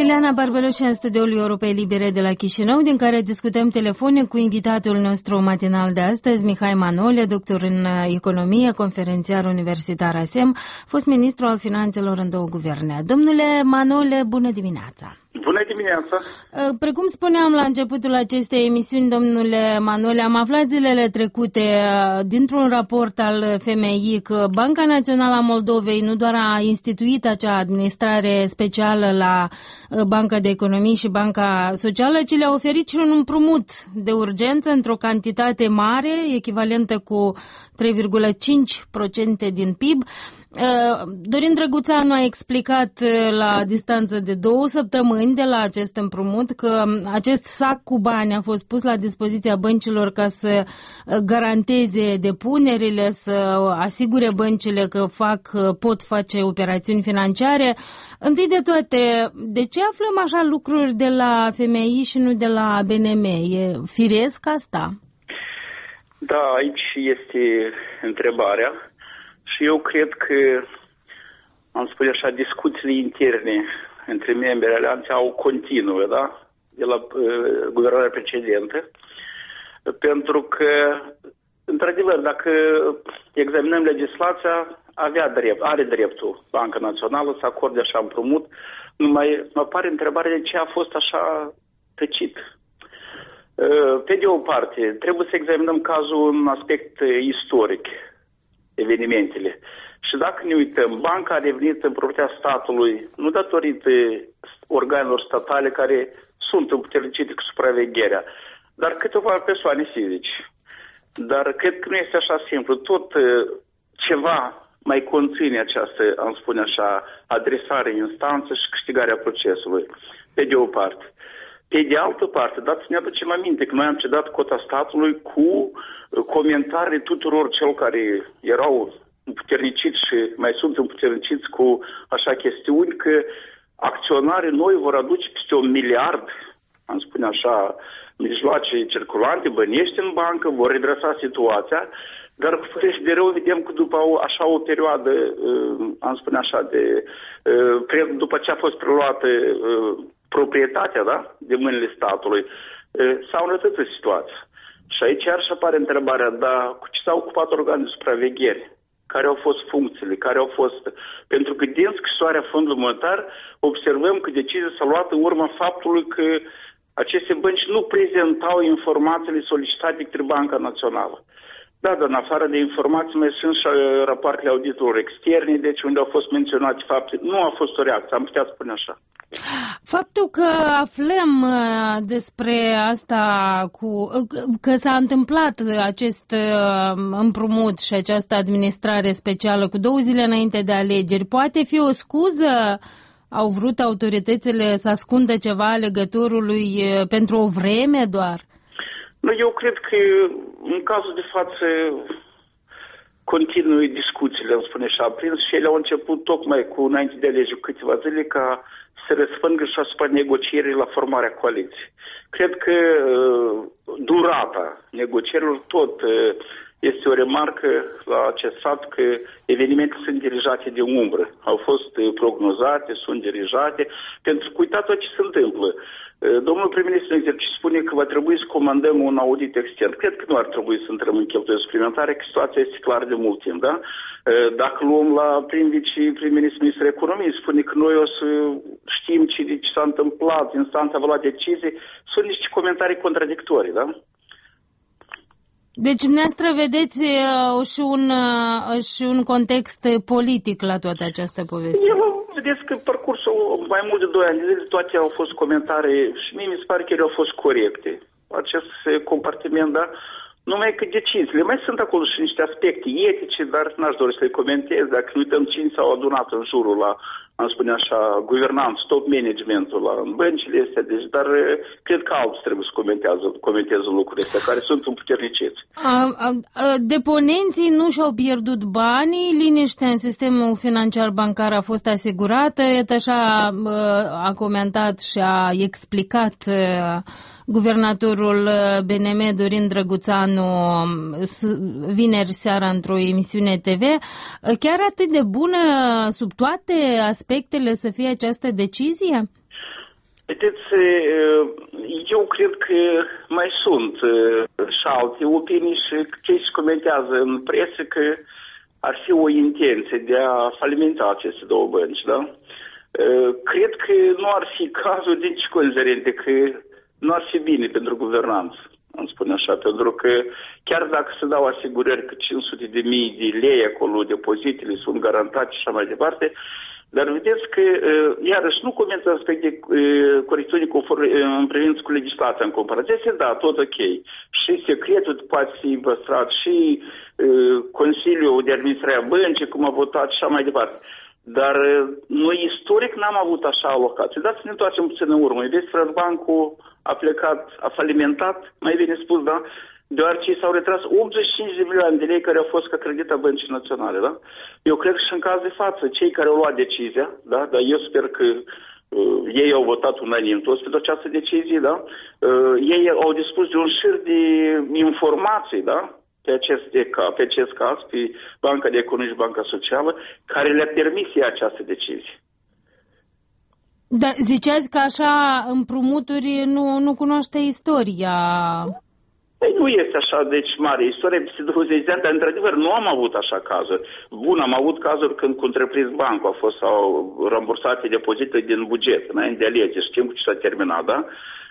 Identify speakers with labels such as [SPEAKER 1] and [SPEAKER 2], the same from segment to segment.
[SPEAKER 1] Ileana Barbăluș în studioul Europei Libere de la Chișinău, din care discutăm telefonic cu invitatul nostru matinal de astăzi, Mihai Manole, doctor în economie, conferențiar universitar ASEM, fost ministru al finanțelor în 2 guverne. Domnule Manole, bună dimineața!
[SPEAKER 2] Bună dimineața!
[SPEAKER 1] Precum spuneam la începutul acestei emisiuni, domnule Manole, am aflat zilele trecute dintr-un raport al FMI că Banca Națională a Moldovei nu doar a instituit acea administrare specială la Banca de Economie și Banca Socială, ci le-a oferit și un împrumut de urgență într-o cantitate mare, echivalentă cu 3,5% din PIB. Dorin Drăguțanu a explicat la distanță de 2 săptămâni de la acest împrumut că acest sac cu bani a fost pus la dispoziția băncilor ca să garanteze depunerile, să asigure băncile că pot face operațiuni financiare. Întâi de toate, de ce aflăm așa lucruri de la FMI și nu de la BNM? E firesc asta?
[SPEAKER 2] Da, aici este întrebarea. Și eu cred că, am spune așa, discuțiile interne între membrii alianței au continuă, da? De la guvernarea precedentă. Pentru că, într-adevăr, dacă examinăm legislația, are dreptul Banca Națională să acorde așa împrumut. Numai mă pare întrebarea de ce a fost așa tăcit. Pe de o parte, trebuie să examinăm cazul în aspect istoric, evenimentele. Și dacă ne uităm, banca a devenit în proprietatea statului nu datorită organelor statale care sunt împuternicite cu supravegherea, dar câteva persoane fizici. Dar cred că nu este așa simplu. Tot ceva mai conține această, am spune așa, adresare în instanță și câștigarea procesului. Pe de o parte. Pe de altă parte, dați să ne aducem aminte că noi am cedat cota statului cu comentarii tuturor celor care erau împuterniciți și mai sunt împuterniciți cu așa chestiuni că acționarii noi vor aduce peste 1 miliard, am spune așa, mijloace circulante, băniești în bancă, vor redresa situația, dar cu părere de rău vedem că după așa o perioadă, am spune așa, după ce a fost preluată proprietatea, da, de mâinile statului, s-a înrătățit situația. Și aici iar și apare întrebarea, cu ce s-au ocupat organele de supraveghere? Care au fost funcțiile? Care au fost... Pentru că din scrisoarea Fondului Monetar observăm că decizia s-a luat în urma faptului că aceste bănci nu prezentau informațiile solicitate de către Banca Națională. Da, dar în afară de informații mai sunt și rapoartele auditorilor externe, deci unde au fost menționate fapte. Nu a fost o reacție, am putea spune așa.
[SPEAKER 1] Faptul că aflăm despre asta, că s-a întâmplat acest împrumut și această administrare specială cu 2 zile înainte de alegeri, poate fi o scuză? Au vrut autoritățile să ascundă ceva legătorului pentru o vreme doar?
[SPEAKER 2] Eu cred că în cazul de față continuă discuțiile, îmi spune și aprins, și ele au început tocmai cu înainte de alegeri câteva zile ca să răsfângă și asupra negocierii la formarea coaliției. Cred că durata negocierilor tot este o remarcă la acest fapt că evenimentele sunt dirijate de umbră. Au fost prognozate, sunt dirijate, pentru că uitați tot ce se întâmplă. Domnul prim-ministru în exercițiu spune că va trebui să comandăm un audit extern. Cred că nu ar trebui să intrăm în cheltuieli suplimentare, că situația este clară de mult timp, da? Dacă luăm la prim-ministru, ministrul economiei, spune că noi o să știm ce s-a întâmplat, instanța va lua decizii, sunt niște comentarii contradictorii, da?
[SPEAKER 1] Deci, dumneavoastră vedeți și un context politic la toată această poveste?
[SPEAKER 2] Vedeți că parcursul mai mult de 2 ani de zile toate au fost comentarii și mie mi se pare că ele au fost corecte. Acest compartiment, da? Numai că deciziile. Mai sunt acolo și niște aspecte etice, dar n-aș dori să le comentez. Dacă nu uităm cine s-au adunat în jurul la, am spune așa, guvernanță, top managementul la băncile astea, deci, dar cred că alții trebuie să comenteze lucrurile astea, care sunt împuterniciți.
[SPEAKER 1] Deponenții nu și-au pierdut banii, liniștea în sistemul financiar bancar a fost asigurată, iată așa a comentat și a explicat guvernatorul BNM Dorin Drăguțanu vineri seara într-o emisiune TV. Chiar atât de bună sub toate aspectele să fie această decizie?
[SPEAKER 2] Vedeți, eu cred că mai sunt și alte opinii și cei se comentează în presă că ar fi o intenție de a falimenta aceste două bănci, da? Cred că nu ar fi cazul din ce considerente, că nu ar fi bine pentru guvernanță, îmi spune așa, pentru că chiar dacă se dau asigurări că 500.000 de lei acolo, depozitele sunt garantate și așa mai departe, dar vedeți că, iarăși, nu comentă aspecte corecțiuni în privință cu legislația în comparație, da, tot ok. Și secretul poate fi păstrat, și Consiliul de Administrare a Băncii, cum a votat și așa mai departe. Dar noi istoric n-am avut așa alocație. Dați să ne întoarcem puțin în urmă. Vedeți, Transbancul a plecat, a falimentat, mai bine spus, da? Deoarece s-au retras 85 de milioane de lei care au fost ca credit a Băncii Naționale, da? Eu cred că și în caz de față, cei care au luat decizia, da? Dar eu sper că ei au votat unanim toți pentru această decizie, da? Ei au dispus de un șir de informații, da? Pe acest caz, pe Banca de Economie și Banca Socială, care le-a permis această decizie.
[SPEAKER 1] Da, ziceați că așa împrumuturi nu cunoaște istoria.
[SPEAKER 2] Păi nu este așa, deci mare istorie, peste 20 de ani, dar într-adevăr nu am avut așa cazuri. Bun, am avut cazuri când cu întreprins bancul au rambursate depozite din buget, înainte de alegeri, știm ce s-a terminat, da?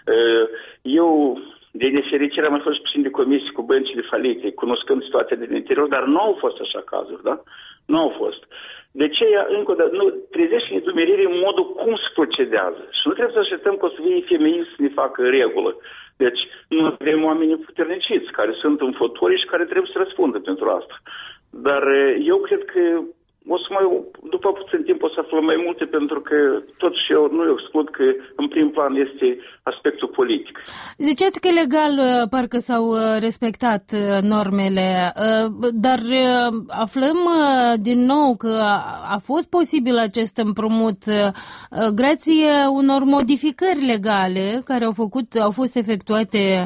[SPEAKER 2] Eu, de nefericire, am mai fost puțin de comisii cu băncile falite, cunoscând situația din interior, dar nu au fost așa cazuri, da? Nu au fost. De ce încă o dată, nu trezește nedumerire în modul cum se procedează. Și nu trebuie să așteptăm că o să fie femeii să ne facă regulă. Deci nu avem oameni puterniciți care sunt în fotoli și care trebuie să răspundă pentru asta. Dar eu cred că o să după puțin timp o să aflăm mai multe, pentru că totuși eu nu exclud că în prim plan este aspectul politic.
[SPEAKER 1] Ziceați că legal parcă s-au respectat normele, dar aflăm din nou că a fost posibil acest împrumut grație unor modificări legale care au fost efectuate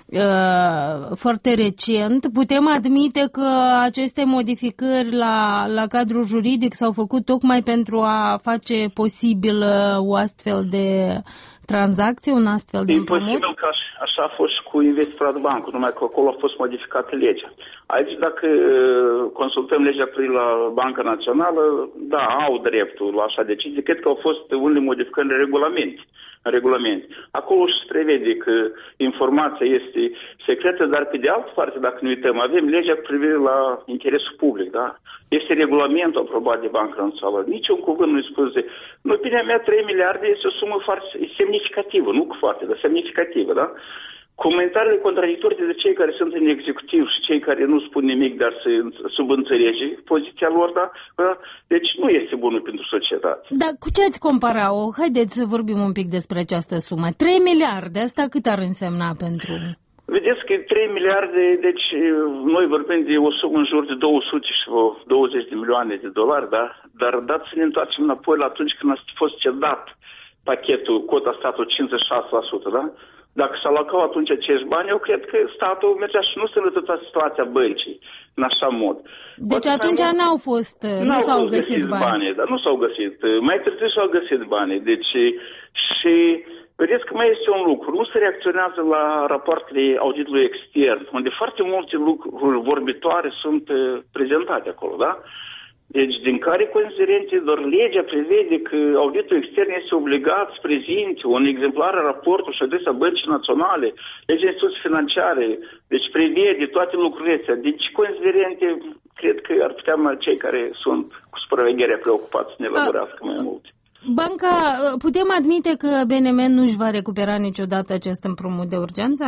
[SPEAKER 1] foarte recent. Putem admite că aceste modificări la cadrul juridic s-au făcut tocmai pentru a face posibil o astfel de tranzacție, un astfel de împrumut?
[SPEAKER 2] Imposibil că așa a fost și cu Transbancul, numai că acolo a fost modificată legea. Aici, dacă consultăm legea la Banca Națională, da, au dreptul la așa decizie. Cred că au fost unele modificări în regulament. Acolo și se prevede că informația este secretă, dar pe de altă parte, dacă ne uităm, avem legea cu privire la interesul public, da? Este regulamentul aprobat de Banca Națională. Niciun cuvânt nu-i spus de... În opinia mea, 3 miliarde este o sumă foarte semnificativă, nu foarte, dar semnificativă, da? Comentariile contradictorii de cei care sunt în executiv și cei care nu spun nimic, dar se subînțelege poziția lor, da? Deci nu este bună pentru societate.
[SPEAKER 1] Dar cu ce ați compara-o? Haideți să vorbim un pic despre această sumă. 3 miliarde, asta cât ar însemna pentru...
[SPEAKER 2] Vedeți că 3 miliarde, deci noi vorbim de o sumă în jur de 200 și 20 de milioane de dolari, da? Dar dați să ne întoarcem înapoi la atunci când a fost cedat pachetul, cota statului 56%, da? Dacă s-a alocat atunci acești bani, eu cred că statul mergea și nu se înrătăța situația băncii în așa mod.
[SPEAKER 1] Deci atunci nu s-au găsit bani.
[SPEAKER 2] Dar nu s-au găsit. Mai târziu s-au găsit bani. Deci și vedeți că mai este un lucru. Nu se reacționează la rapoartele auditului extern, unde foarte multe lucruri vorbitoare sunt prezentate acolo, da? Deci, din care considerente, doar legea prevede că auditul extern este obligat să prezinte un exemplar a raportului și adresa Băncii Naționale, legea instituții financiare, deci prevede toate lucrurile astea. Deci, considerente, cred că ar putea cei care sunt cu supravegherea preocupați să ne elaborească mai mult.
[SPEAKER 1] Banca, putem admite că BNM nu își va recupera niciodată acest împrumut de urgență?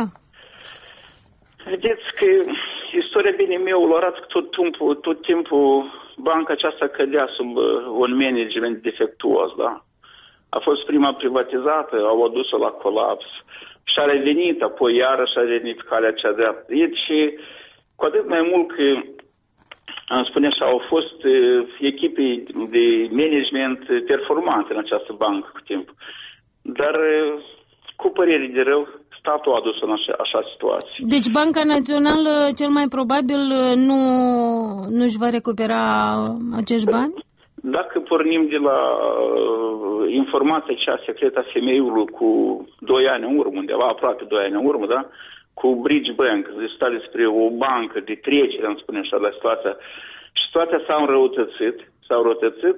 [SPEAKER 2] Vedeți că istoria BNM-ului arată că tot timpul banca aceasta cădea sub un management defectuos, da? A fost prima privatizată, au adus-o la colaps și a revenit, apoi iarăși a revenit calea cea dreaptă. Deci, cu atât mai mult că, am spune așa, au fost echipe de management performante în această bancă cu timp. Dar, cu părere de rău, statul a adus în așa situație.
[SPEAKER 1] Deci Banca Națională cel mai probabil nu își va recupera acești bani?
[SPEAKER 2] Dacă pornim de la informația cea secretă a femeiului cu 2 ani în urmă, undeva aproape 2 ani în urmă, da? Cu Bridge Bank, discuta despre o bancă de trecere, am spune așa, la situația. Și situația s-a înrăutățit,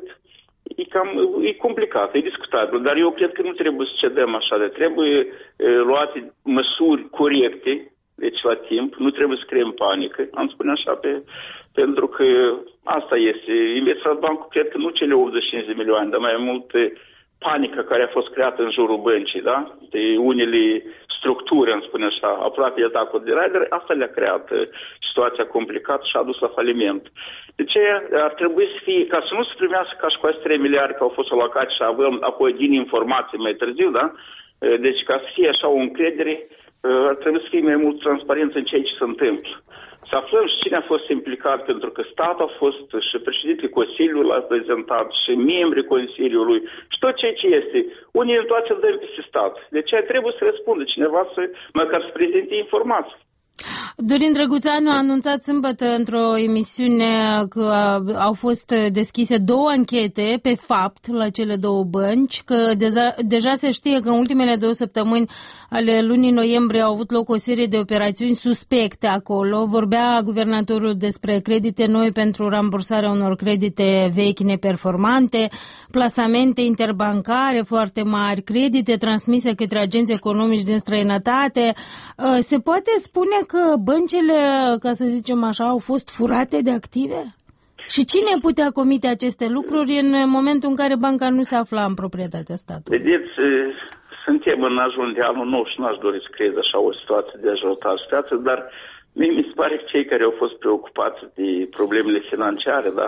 [SPEAKER 2] e complicat, e discutabil, dar eu cred că nu trebuie să cedăm așa, de trebuie luate măsuri corecte, deci la timp, nu trebuie să creăm panică, am spune așa, pentru că asta este. Investiția bancul, cred că nu cele 85 de milioane, dar mai mult panică care a fost creată în jurul băncii, da? De unele structuri, am spune așa, aproape de atacuri de rider, asta le-a creat situația complicată și a dus la faliment. De ce ar trebui să fie, ca să nu se primească ca și cu 3 miliarde care au fost alocați și avem apoi din informații mai târziu, da? Deci ca să fie așa o încredere, ar trebui să fie mai mult transparență în ceea ce se întâmplă. Să aflăm și cine a fost implicat, pentru că statul a fost și președintele Consiliului l-a prezentat și membrii Consiliului și tot ceea ce este. Unii toate îl dăm peste stat. De aceea trebuie să răspundă cineva măcar să prezinte informații.
[SPEAKER 1] Dorin Drăguțanu a anunțat sâmbătă într-o emisiune că au fost deschise 2 anchete pe fapt la cele 2 bănci, că deja se știe că în ultimele 2 săptămâni ale lunii noiembrie au avut loc o serie de operațiuni suspecte acolo. Vorbea guvernatorul despre credite noi pentru rambursarea unor credite vechi neperformante, plasamente interbancare foarte mari, credite transmise către agenți economici din străinătate. Se poate spune că băncile, ca să zicem așa, au fost furate de active? Și cine putea comite aceste lucruri în momentul în care banca nu se afla în proprietatea statului?
[SPEAKER 2] Vedeți, suntem în ajun de anul nou și n-aș dori să creez așa o situație de ajutor, dar mie mi se pare că cei care au fost preocupați de problemele financiare, da?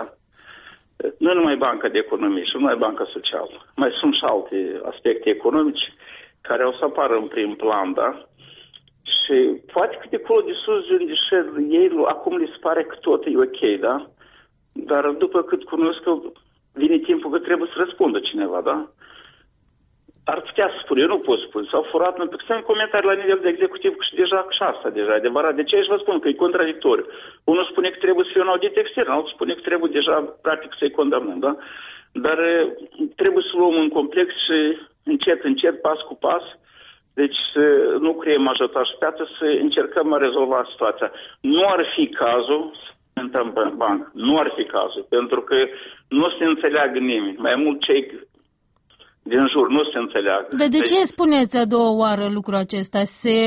[SPEAKER 2] Nu numai Banca de Economie și nu numai Banca Socială, mai sunt și alte aspecte economice care au să apară în prim plan, da? Și poate că de acolo de sus, de unde șed ei, acum li se pare că tot e ok, da? Dar după cât cunosc că vine timpul că trebuie să răspundă cineva, da? Ar putea să spun, eu nu pot spune, s-au furat, pentru că sunt comentarii la nivel de executiv că și deja și asta deja e adevărat. De ce aș vă spun că e contradictoriu? Unul spune că trebuie să fie un audit extern, altul spune că trebuie deja practic să-i condamnăm, da? Dar trebuie să luăm un complex și încet, pas cu pas. Deci să nu creăm ajutor și piață, să încercăm a rezolva situația. Nu ar fi cazul să intrăm în bancă. Nu ar fi cazul, pentru că nu se înțeleagă nimeni. Mai mult cei din jur nu se înțeleagă.
[SPEAKER 1] De ce spuneți a doua oară lucrul acesta?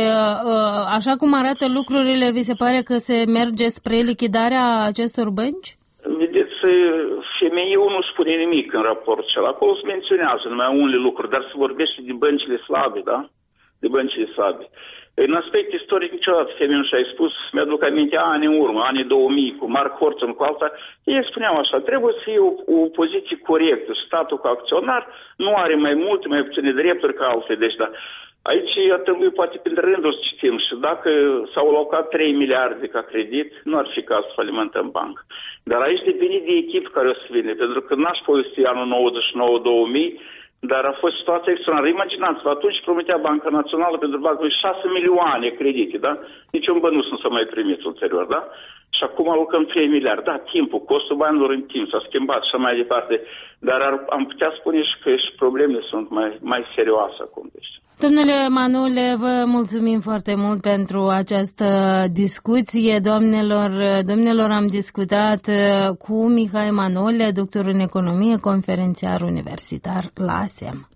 [SPEAKER 1] Așa cum arată lucrurile, vi se pare că se merge spre lichidarea acestor bănci?
[SPEAKER 2] Vedeți, FMI-ul nu spune nimic în raport cel. Acolo se menționează numai unele lucruri, dar se vorbește de băncile slabe, da? De băncile slabe. În aspect istoric, niciodată FMI și-a spus, mi-aduc aminte ani în urmă, anii 2000, cu Mark Horton, cu alta, ei spuneau așa, trebuie să fie o poziție corectă. Statul ca acționar nu are mai multe, mai puține drepturi ca altele. Deci, da, aici ar trebui poate printre rânduri să citim și dacă s-au alocat 3 miliarde ca credit, nu ar fi caz să falimentăm bancă. Dar aici depinde de echipă care o să vină, pentru că n-aș povesti anul 99-2000, dar a fost situația extraordinară. Imaginați-vă, atunci promitea Banca Națională pentru bancă 6 milioane credite, da? Niciun bănuț nu s-a mai primit ulterior, da? Și acum alocăm 3 miliarde. Da, timpul, costul banilor în timp s-a schimbat și așa mai departe. Dar am putea spune și că și problemele sunt mai serioase acum. Deci.
[SPEAKER 1] Domnule Manole, vă mulțumim foarte mult pentru această discuție. Domnilor, am discutat cu Mihai Manole, doctor în economie, conferențiar universitar la ASEM.